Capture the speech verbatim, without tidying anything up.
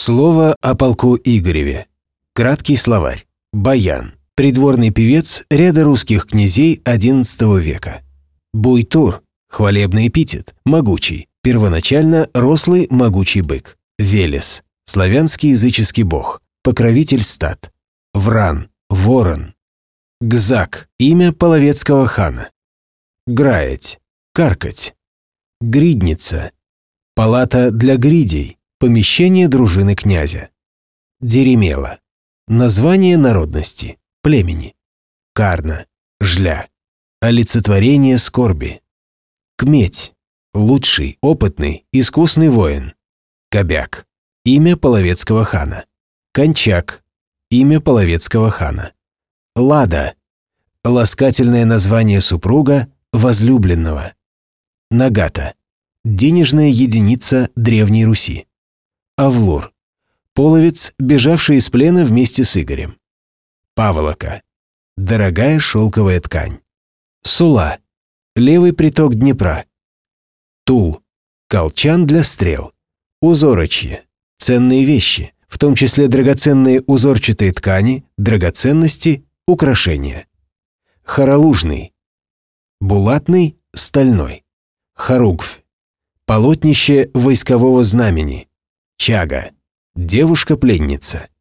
Слово о полку Игореве. Краткий словарь. Баян. Придворный певец ряда русских князей одиннадцатого века. Буйтур. Хвалебный эпитет. Могучий. Первоначально рослый могучий бык. Велес. Славянский языческий бог. Покровитель стад. Вран. Ворон. Гзак. Имя половецкого хана. Граять. Каркать. Гридница. Палата для гридей. Помещение дружины князя. Деремела. Название народности, племени. Карна. Жля. Олицетворение скорби. Кметь. Лучший, опытный, искусный воин. Кобяк. Имя половецкого хана. Кончак. Имя половецкого хана. Лада. Ласкательное название супруга, возлюбленного. Нагата. Денежная единица Древней Руси. Авлур. Половец, бежавший из плена вместе с Игорем. Паволока. Дорогая шелковая ткань. Сула. Левый приток Днепра. Тул. Колчан для стрел. Узорочье. Ценные вещи, в том числе драгоценные узорчатые ткани, драгоценности, украшения. Хоролужный. Булатный, стальной. Хоругвь. Полотнище войскового знамени. Чага. Девушка-пленница.